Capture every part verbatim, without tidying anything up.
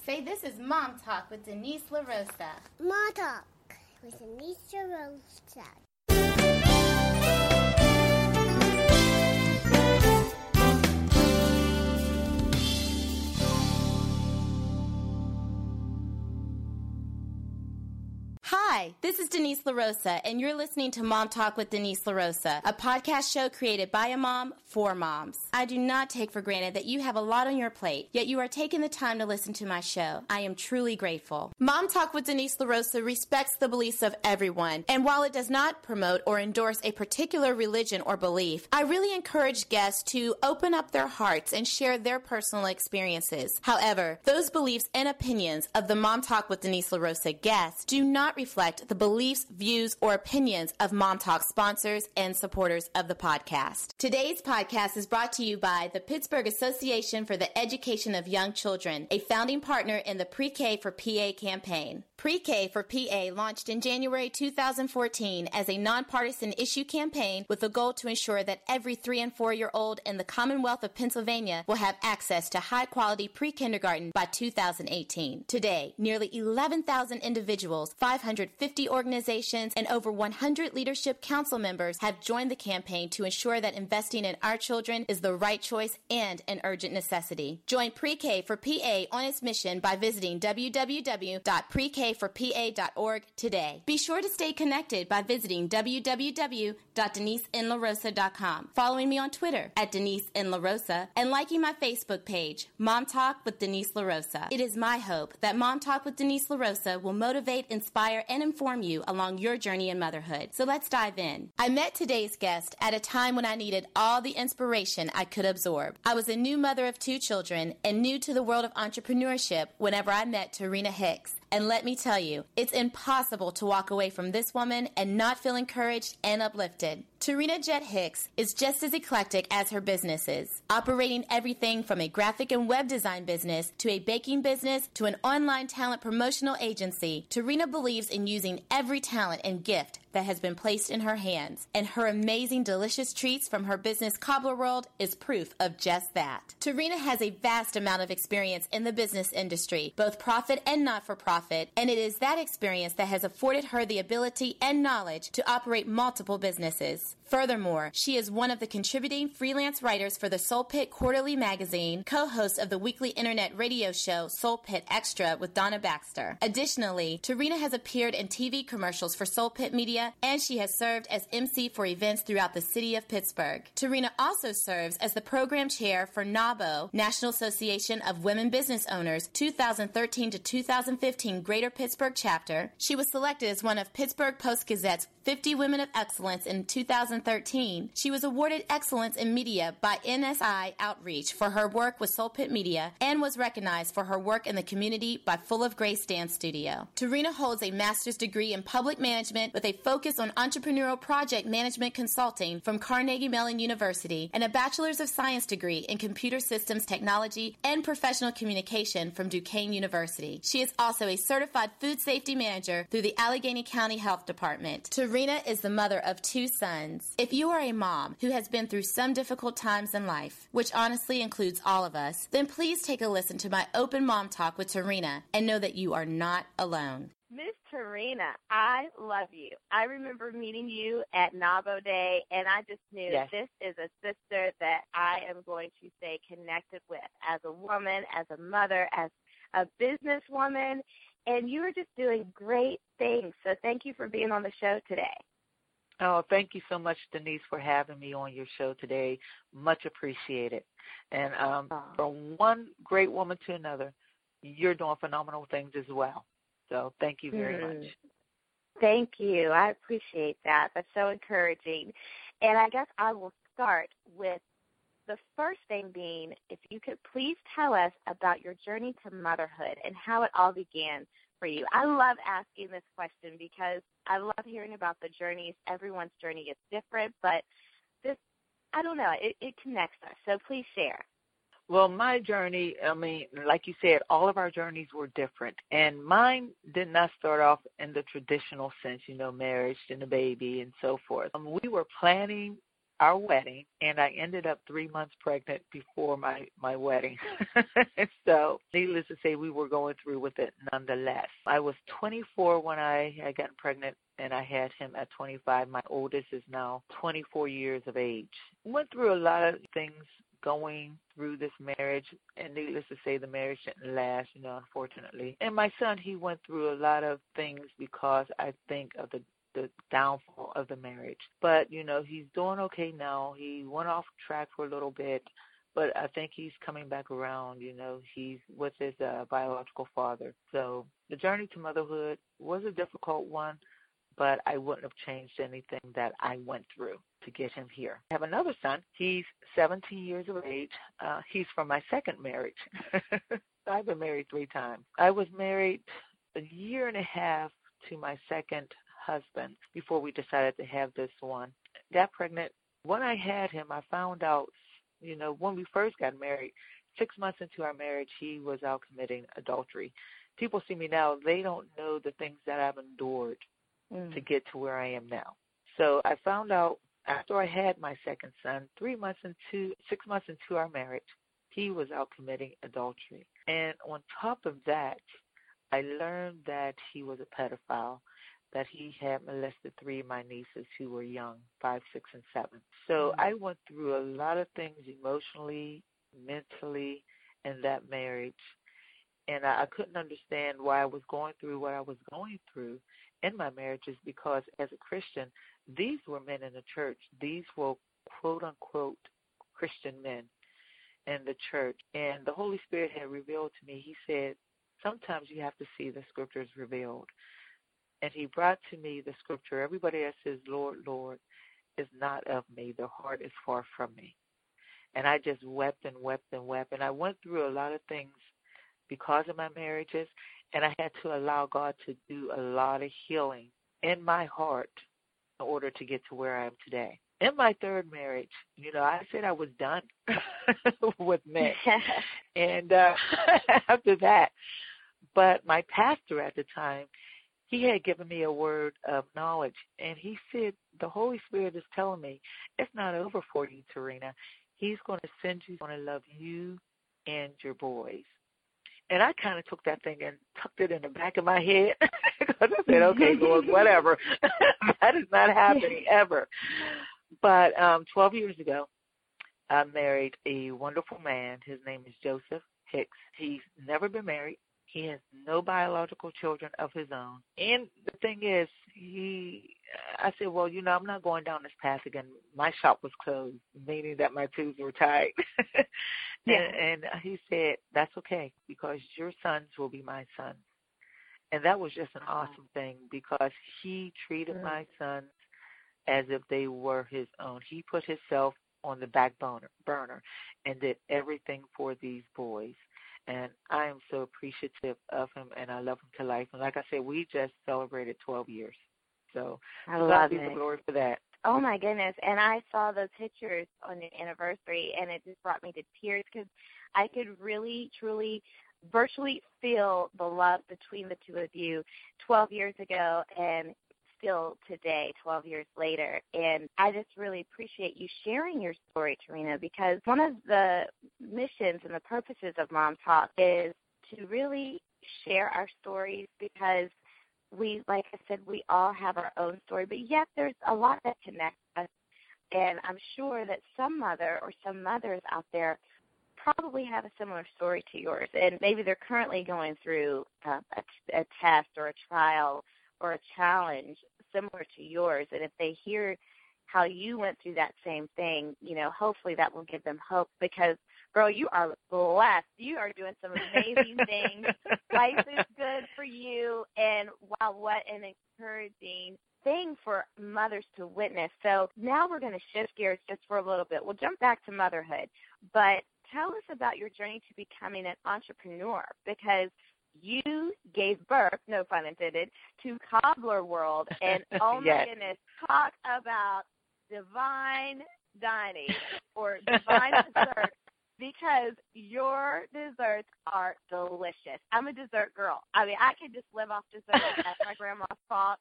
Say, this is Mom Talk with Denise LaRosa. Mom Talk with Denise LaRosa. Hi, this is Denise LaRosa, and you're listening to Mom Talk with Denise LaRosa, a podcast show created by a mom for moms. I do not take for granted that you have a lot on your plate, yet you are taking the time to listen to my show. I am truly grateful. Mom Talk with Denise LaRosa respects the beliefs of everyone, and while it does not promote or endorse a particular religion or belief, I really encourage guests to open up their hearts and share their personal experiences. However, those beliefs and opinions of the Mom Talk with Denise LaRosa guests do not reflect the beliefs, views, or opinions of Mom Talk sponsors and supporters of the podcast. Today's podcast is brought to you by the Pittsburgh Association for the Education of Young Children, a founding partner in the Pre-K for P A campaign. Pre-K for P A launched in January two thousand fourteen as a nonpartisan issue campaign with the goal to ensure that every three and four-year-old in the Commonwealth of Pennsylvania will have access to high-quality pre-kindergarten by two thousand eighteen. Today, nearly eleven thousand individuals, five hundred fifty organizations, and over one hundred leadership council members have joined the campaign to ensure that investing in our children is the right choice and an urgent necessity. Join Pre-K for P A on its mission by visiting w w w dot pre k for p a dot org today. Be sure to stay connected by visiting w w w dot denise n la rosa dot com, following me on Twitter at Denise N. LaRosa, and liking my Facebook page, Mom Talk with Denise LaRosa. It is my hope that Mom Talk with Denise LaRosa will motivate, inspire, and inform you along your journey in motherhood. So let's dive in. I met today's guest at a time when I needed all the inspiration I could absorb. I was a new mother of two children and new to the world of entrepreneurship whenever I met Tarina Hicks. And let me tell you, it's impossible to walk away from this woman and not feel encouraged and uplifted. Tarina Jet Hicks is just as eclectic as her business is, operating everything from a graphic and web design business to a baking business to an online talent promotional agency. Tarina believes in using every talent and gift that has been placed in her hands, and her amazing delicious treats from her business Cobbler World is proof of just that. Tarina has a vast amount of experience in the business industry, both profit and not-for-profit, and it is that experience that has afforded her the ability and knowledge to operate multiple businesses. Furthermore, she is one of the contributing freelance writers for the Soul Pit Quarterly magazine, co-host of the weekly internet radio show Soul Pit Extra with Donna Baxter. Additionally, Tarina has appeared in T V commercials for Soul Pit Media, and she has served as M C for events throughout the city of Pittsburgh. Tarina also serves as the program chair for NABO, National Association of Women Business Owners, two thousand thirteen to two thousand fifteen Greater Pittsburgh chapter. She was selected as one of Pittsburgh Post-Gazette's fifty Women of Excellence in two thousand thirteen. She was awarded Excellence in Media by N S I Outreach for her work with Soul Pit Media and was recognized for her work in the community by Full of Grace Dance Studio. Tarina holds a master's degree in public management with a focus on entrepreneurial project management consulting from Carnegie Mellon University and a bachelor's of science degree in computer systems technology and professional communication from Duquesne University. She is also a certified food safety manager through the Allegheny County Health Department. Tarina is the mother of two sons. If you are a mom who has been through some difficult times in life, which honestly includes all of us, then please take a listen to my open mom talk with Tarina and know that you are not alone. Miss Tarina, I love you. I remember meeting you at NABO Day, and I just knew yes. This is a sister that I am going to stay connected with as a woman, as a mother, as a businesswoman, and you are just doing great things. So thank you for being on the show today. Oh, thank you so much, Denise, for having me on your show today. Much appreciated. And um, oh. from one great woman to another, you're doing phenomenal things as well. So thank you very mm. much. Thank you. I appreciate that. That's so encouraging. And I guess I will start with the first thing being, if you could please tell us about your journey to motherhood and how it all began for you. I love asking this question because I love hearing about the journeys. Everyone's journey is different, but this, I don't know, it, it connects us. So please share. Well, my journey, I mean, like you said, all of our journeys were different. And mine did not start off in the traditional sense, you know, marriage and a baby and so forth. Um, we were planning our wedding, and I ended up three months pregnant before my, my wedding. So needless to say, we were going through with it nonetheless. I was twenty-four when I had gotten pregnant, and I had him at twenty-five. My oldest is now twenty-four years of age. Went through a lot of things going through this marriage, and needless to say, the marriage didn't last, you know, unfortunately. And my son, he went through a lot of things because I think of the the downfall of the marriage. But, you know, he's doing okay now. He went off track for a little bit, but I think he's coming back around. You know, he's with his uh, biological father. So the journey to motherhood was a difficult one, but I wouldn't have changed anything that I went through to get him here. I have another son. He's seventeen years of age. Uh, he's from my second marriage. I've been married three times. I was married a year and a half to my second husband before we decided to have this one. Got pregnant. When I had him, I found out, you know, when we first got married, six months into our marriage, he was out committing adultery. People see me now, they don't know the things that I've endured mm. to get to where I am now. So I found out after I had my second son, three months into, six months into our marriage, he was out committing adultery. And on top of that, I learned that he was a pedophile, that he had molested three of my nieces who were young, five, six, and seven. So mm-hmm. I went through a lot of things emotionally, mentally, in that marriage, and I, I couldn't understand why I was going through what I was going through in my marriages, because as a Christian, these were men in the church. These were quote-unquote Christian men in the church, and the Holy Spirit had revealed to me, he said, sometimes you have to see the scriptures revealed. And he brought to me the scripture, everybody that says, Lord, Lord, is not of me. Their heart is far from me. And I just wept and wept and wept. And I went through a lot of things because of my marriages, and I had to allow God to do a lot of healing in my heart in order to get to where I am today. In my third marriage, you know, I said I was done with men. And uh, after that, but my pastor at the time, he had given me a word of knowledge, and he said, the Holy Spirit is telling me it's not over for you, Tarina. He's going to send you, he's going to love you and your boys. And I kind of took that thing and tucked it in the back of my head because I said, okay, Lord, whatever. That is not happening ever. But um, twelve years ago, I married a wonderful man. His name is Joseph Hicks. He's never been married. He has no biological children of his own. And the thing is, he, I said, well, you know, I'm not going down this path again. My shop was closed, meaning that my tubes were tied. Yeah. and, and he said, that's okay, because your sons will be my sons. And that was just an awesome thing, because he treated mm. my sons as if they were his own. He put himself on the back burner, burner and did everything for these boys. And I am so appreciative of him, and I love him to life. And like I said, we just celebrated twelve years. So I God love be it. the glory for that. Oh, my goodness. And I saw those pictures on your anniversary, and it just brought me to tears, because I could really, truly, virtually feel the love between the two of you twelve years ago and still today, twelve years later. And I just really appreciate you sharing your story, Tarina, because one of the missions and the purposes of Mom Talk is to really share our stories, because we, like I said, we all have our own story, but yet there's a lot that connects us. And I'm sure that some mother or some mothers out there probably have a similar story to yours, and maybe they're currently going through uh, a, a test or a trial or a challenge similar to yours. And if they hear how you went through that same thing, you know, hopefully that will give them hope, because, girl, you are blessed. You are doing some amazing things. Life is good for you, and wow, what an encouraging thing for mothers to witness. So now we're going to shift gears just for a little bit. We'll jump back to motherhood, but tell us about your journey to becoming an entrepreneur, because you gave birth, no pun intended, to Cobbler World. And oh my yes. goodness, talk about divine dining or divine desserts, because your desserts are delicious. I'm a dessert girl. I mean, I could just live off dessert at my grandma's fault.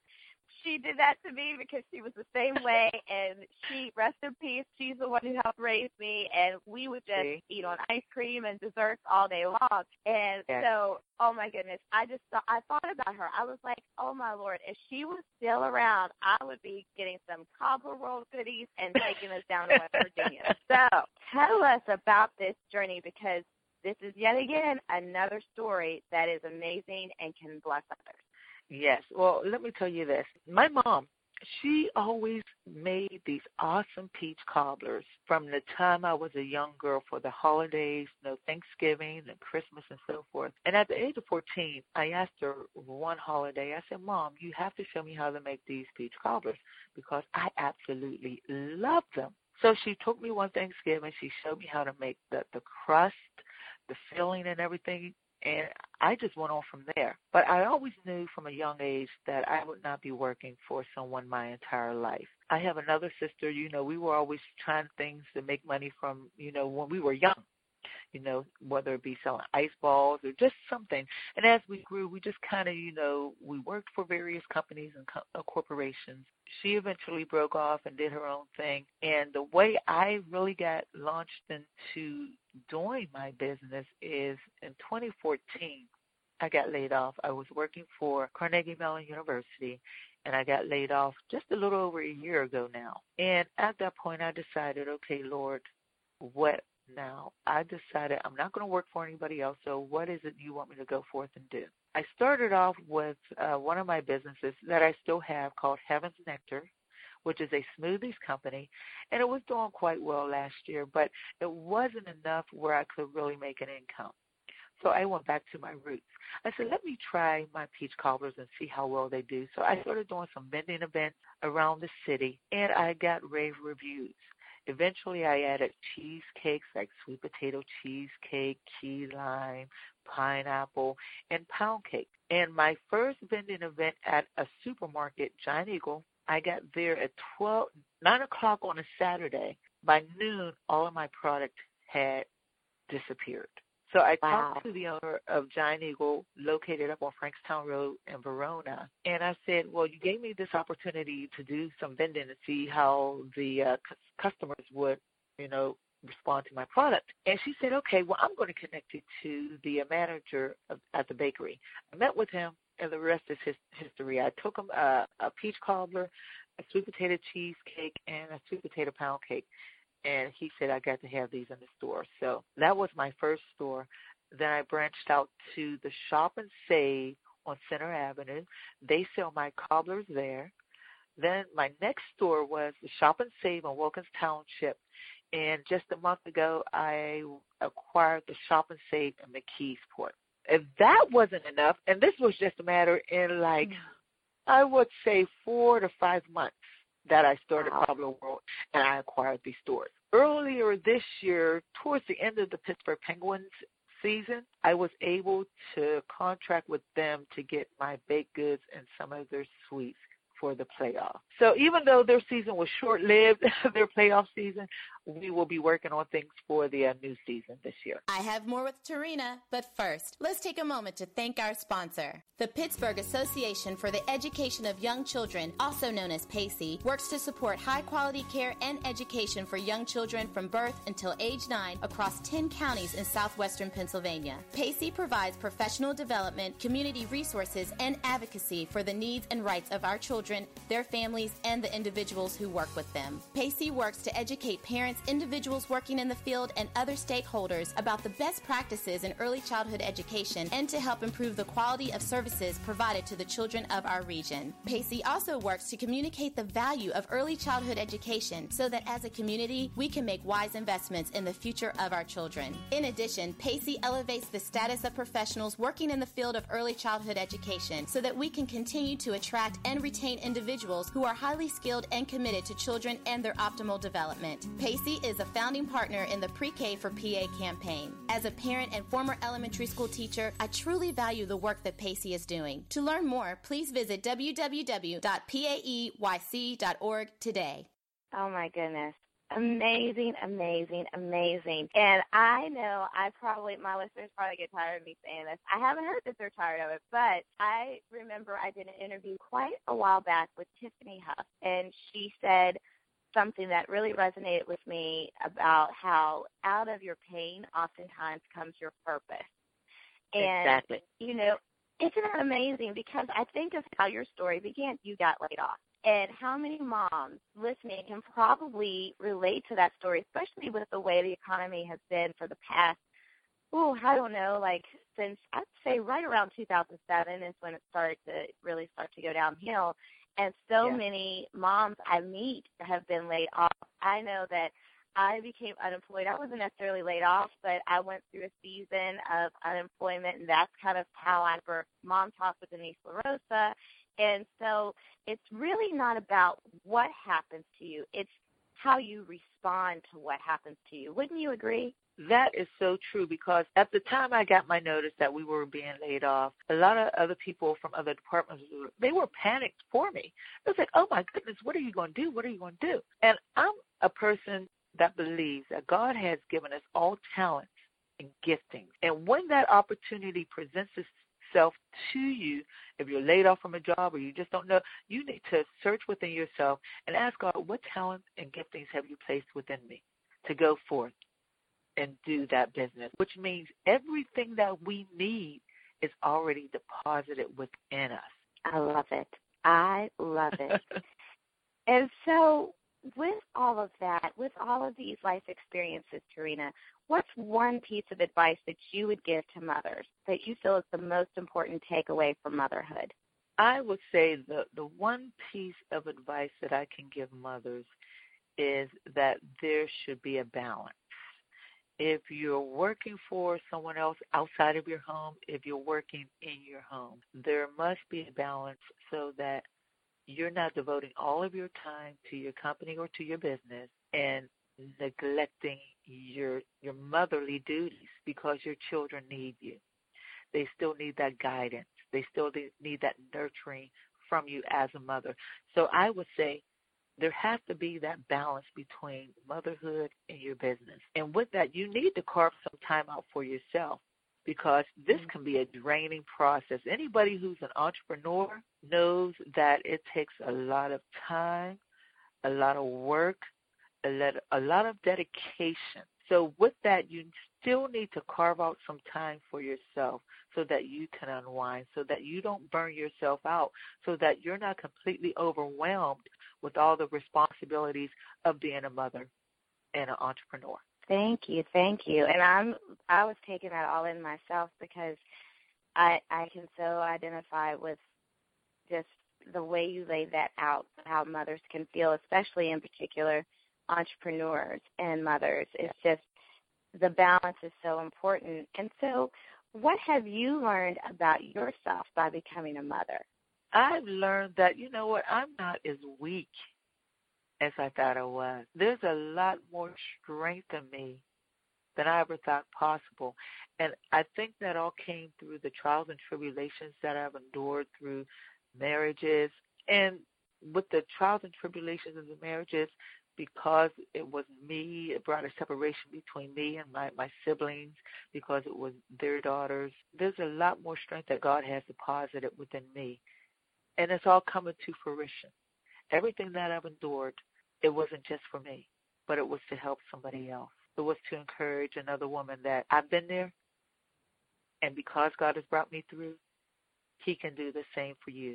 she did that to me because she was the same way, and she, rest in peace, she's the one who helped raise me, and we would just See? eat on ice cream and desserts all day long. And Yes. so, oh my goodness, I just thought, I thought about her. I was like, oh my Lord, if she was still around, I would be getting some Cobbler World goodies and taking us down to West Virginia. So tell us about this journey, because this is yet again another story that is amazing and can bless others. Yes. Well, let me tell you this. My mom, she always made these awesome peach cobblers from the time I was a young girl for the holidays, you know, Thanksgiving and Christmas and so forth. And at the age of fourteen, I asked her one holiday, I said, Mom, you have to show me how to make these peach cobblers because I absolutely love them. So she took me one Thanksgiving. She showed me how to make the, the crust, the filling and everything. And I just went on from there. But I always knew from a young age that I would not be working for someone my entire life. I have another sister, you know, we were always trying things to make money from, you know, when we were young, you know, whether it be selling ice balls or just something. And as we grew, we just kind of, you know, we worked for various companies and co- uh, corporations. She eventually broke off and did her own thing. And the way I really got launched into doing my business is in twenty fourteen, I got laid off. I was working for Carnegie Mellon University, and I got laid off just a little over a year ago now. And at that point, I decided, okay, Lord, what now? I decided I'm not going to work for anybody else, so what is it you want me to go forth and do? I started off with uh, one of my businesses that I still have called Heaven's Nectar, which is a smoothies company, and it was doing quite well last year, but it wasn't enough where I could really make an income. So I went back to my roots. I said, let me try my peach cobblers and see how well they do. So I started doing some vending events around the city, and I got rave reviews. Eventually, I added cheesecakes like sweet potato cheesecake, key lime, pineapple, and pound cake. And my first vending event at a supermarket, Giant Eagle, I got there at twelve, nine o'clock on a Saturday. By noon, all of my product had disappeared. So I Wow. talked to the owner of Giant Eagle, located up on Frankstown Road in Verona, and I said, well, you gave me this opportunity to do some vending to see how the uh, c- customers would, you know, respond to my product. And she said, okay, well, I'm going to connect you to the manager of, at the bakery. I met with him, and the rest is his, history. I took him uh, a peach cobbler, a sweet potato cheesecake, and a sweet potato pound cake. And he said I got to have these in the store. So that was my first store. Then I branched out to the Shop and Save on Center Avenue. They sell my cobblers there. Then my next store was the Shop and Save on Wilkins Township. And just a month ago, I acquired the Shop and Save in McKeesport. If that wasn't enough, and this was just a matter in like, I would say four to five months, that I started Wow. Cobbler World, and I acquired these stores. Earlier this year, towards the end of the Pittsburgh Penguins season, I was able to contract with them to get my baked goods and some of their sweets for the playoff. So even though their season was short-lived, their playoff season, we will be working on things for the uh, new season this year. I have more with Tarina, but first, let's take a moment to thank our sponsor. The Pittsburgh Association for the Education of Young Children, also known as PACey, works to support high-quality care and education for young children from birth until age nine across ten counties in southwestern Pennsylvania. PACey provides professional development, community resources, and advocacy for the needs and rights of our children, their families, and the individuals who work with them. PACey works to educate parents, individuals working in the field, and other stakeholders about the best practices in early childhood education and to help improve the quality of services provided to the children of our region. PACey also works to communicate the value of early childhood education so that as a community, we can make wise investments in the future of our children. In addition, PACey elevates the status of professionals working in the field of early childhood education so that we can continue to attract and retain individuals who are highly skilled and committed to children and their optimal development. PACey is a founding partner in the Pre-K for P A campaign. As a parent and former elementary school teacher, I truly value the work that PACey is doing. To learn more, please visit w w w dot p a e y c dot org today. Oh, my goodness. amazing, amazing, amazing. And I know I probably, my listeners probably get tired of me saying this. I haven't heard that they're tired of it, but I remember I did an interview quite a while back with Tiffany Huff, and she said something that really resonated with me about how out of your pain oftentimes comes your purpose. And, exactly. you know, isn't that amazing? Because I think of how your story began. You got laid off. And how many moms listening can probably relate to that story, especially with the way the economy has been for the past, oh, I don't know, like since I'd say right around two thousand seven is when it started to really start to go downhill. And so yeah. many moms I meet have been laid off. I know that I became unemployed. I wasn't necessarily laid off, but I went through a season of unemployment, and that's kind of how I birthed Mom Talk with Denise LaRosa. And so it's really not about what happens to you. It's how you respond to what happens to you. Wouldn't you agree? That is so true, because at the time I got my notice that we were being laid off, a lot of other people from other departments, they were panicked for me. It was like, oh, my goodness, what are you going to do? What are you going to do? And I'm a person that believes that God has given us all talents and giftings. And when that opportunity presents itself to you, if you're laid off from a job or you just don't know, you need to search within yourself and ask God, what talents and giftings have you placed within me to go forth and do that business, which means everything that we need is already deposited within us. I love it. I love it. And so with all of that, with all of these life experiences, Tarina, what's one piece of advice that you would give to mothers that you feel is the most important takeaway from motherhood? I would say the, the one piece of advice that I can give mothers is that there should be a balance. If you're working for someone else outside of your home, if you're working in your home, there must be a balance so that you're not devoting all of your time to your company or to your business and neglecting your your motherly duties, because your children need you. They still need that guidance. They still need that nurturing from you as a mother. So I would say there has to be that balance between motherhood and your business. And with that, you need to carve some time out for yourself, because this can be a draining process. Anybody who's an entrepreneur knows that it takes a lot of time, a lot of work, a lot, a lot of dedication. So with that, you still need to carve out some time for yourself so that you can unwind, so that you don't burn yourself out, so that you're not completely overwhelmed with all the responsibilities of being a mother and an entrepreneur. Thank you, thank you. And I'm I was taking that all in myself, because I I can so identify with just the way you laid that out, how mothers can feel, especially in particular entrepreneurs and mothers. It's just the balance is so important. And so what have you learned about yourself by becoming a mother? I've learned that, you know what, I'm not as weak as I thought I was. There's a lot more strength in me than I ever thought possible. And I think that all came through the trials and tribulations that I've endured through marriages. And with the trials and tribulations of the marriages, because it was me, it brought a separation between me and my, my siblings, because it was their daughters. There's a lot more strength that God has deposited within me. And it's all coming to fruition. Everything that I've endured, it wasn't just for me, but it was to help somebody else. It was to encourage another woman that I've been there, and because God has brought me through, He can do the same for you.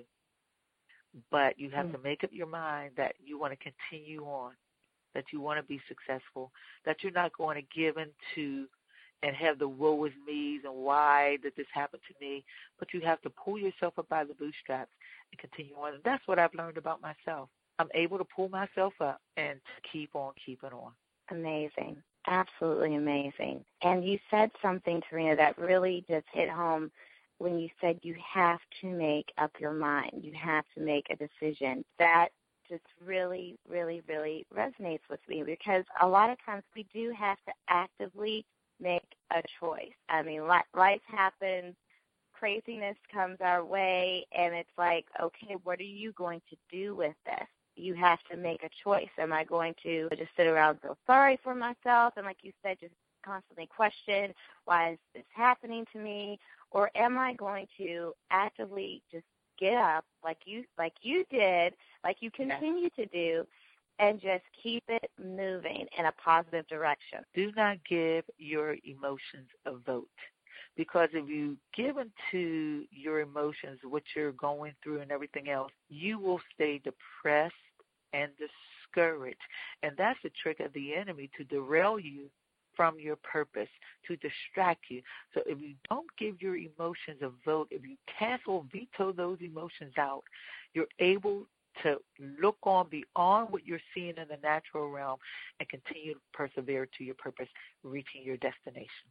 But you have mm. to make up your mind that you want to continue on, that you want to be successful, that you're not going to give into and have the woe is me's and why did this happen to me, but you have to pull yourself up by the bootstraps and continue on. And that's what I've learned about myself. I'm able to pull myself up and to keep on keeping on. Amazing. Absolutely amazing. And you said something, Tarina, that really just hit home when you said you have to make up your mind. You have to make a decision. That just really, really, really resonates with me, because a lot of times we do have to actively make a choice. I mean, life happens, craziness comes our way, and it's like, okay, what are you going to do with this? you have to make a choice. Am I going to just sit around and feel sorry for myself and, like you said, just constantly question, why is this happening to me? Or am I going to actively just get up like you like you did, like you continue to do, and just keep it moving in a positive direction? Do not give your emotions a vote. Because if you give into your emotions, what you're going through and everything else, you will stay depressed and discouraged. And that's the trick of the enemy, to derail you from your purpose, to distract you. So if you don't give your emotions a vote, if you cancel, veto those emotions out, you're able to look on beyond what you're seeing in the natural realm and continue to persevere to your purpose, reaching your destination.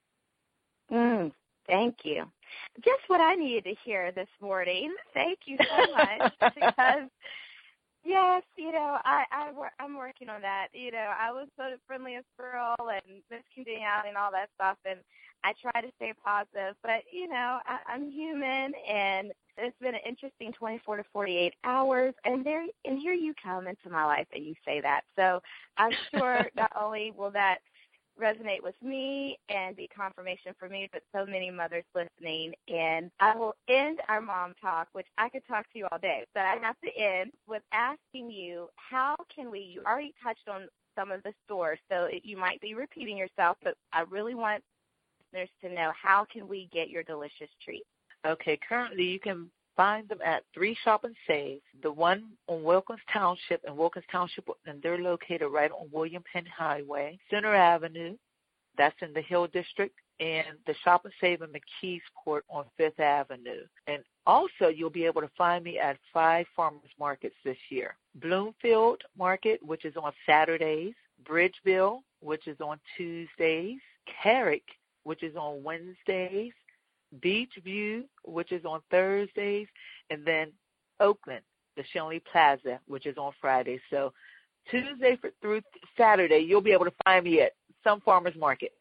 Mm, thank you. Just what I needed to hear this morning. Thank you so much. Because, yes, you know, I, I, I'm working on that. You know, I was so the friendliest girl and miscongeniality and all that stuff, and I try to stay positive. But, you know, I, I'm human, and it's been an interesting twenty-four to forty-eight hours, and there, and here you come into my life and you say that. So I'm sure not only will that resonate with me and be confirmation for me, but so many mothers listening. And I will end our mom talk, which I could talk to you all day, but I have to end with asking you, how can we, you already touched on some of the stores, so it, you might be repeating yourself, but I really want listeners to know, how can we get your delicious treats? Okay, currently you can find them at Three Shop and Save, the one on Wilkins Township, and Wilkins Township, and they're located right on William Penn Highway, Center Avenue, that's in the Hill District, and the Shop and Save in McKeesport on Fifth Avenue. And also you'll be able to find me at five farmers markets this year. Bloomfield Market, which is on Saturdays, Bridgeville, which is on Tuesdays, Carrick, which is on Wednesdays, Beach View, which is on Thursdays, and then Oakland, the Shenley Plaza, which is on Fridays. So Tuesday for, through Saturday, you'll be able to find me at some farmers market.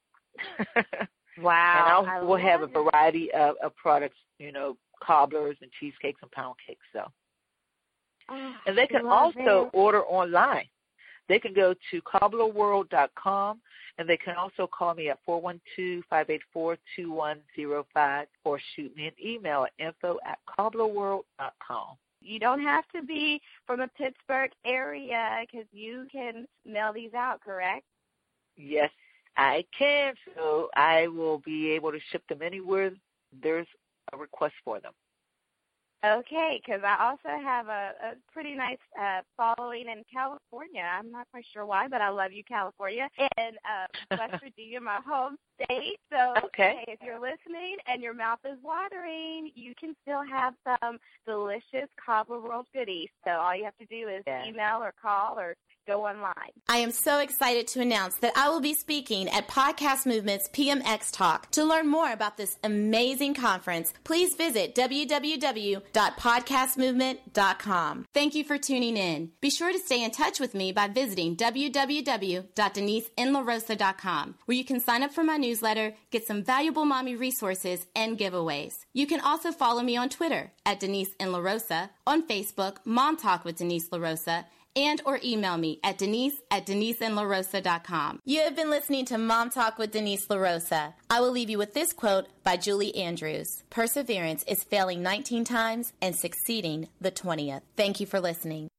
Wow. And I'll, we'll have a variety of, of products, you know, cobblers and cheesecakes and pound cakes. So, oh, and they can also it. order online. They can go to cobbler world dot com, and they can also call me at four one two, five eight four, two one zero five or shoot me an email at info at cobbler world dot com. You don't have to be from the Pittsburgh area because you can mail these out, correct? Yes, I can. So I will be able to ship them anywhere there's a request for them. Okay, because I also have a, a pretty nice uh, following in California. I'm not quite sure why, but I love you, California. And uh, West Virginia, my home state. So okay. Hey, if you're listening and your mouth is watering, you can still have some delicious Cobbler World goodies. So all you have to do is yeah. email or call or go online. I am so excited to announce that I will be speaking at Podcast Movement's P M X Talk. To learn more about this amazing conference, please visit w w w dot podcast movement dot com. Thank you for tuning in. Be sure to stay in touch with me by visiting w w w dot denise n la rosa dot com, where you can sign up for my newsletter, get some valuable mommy resources, and giveaways. You can also follow me on Twitter at Denise N. La Rosa, on Facebook, Mom Talk with Denise La Rosa, and or email me at denise at denise n la rosa dot com. You have been listening to Mom Talk with Denise La Rosa. I will leave you with this quote by Julie Andrews. Perseverance is failing nineteen times and succeeding the twentieth. Thank you for listening.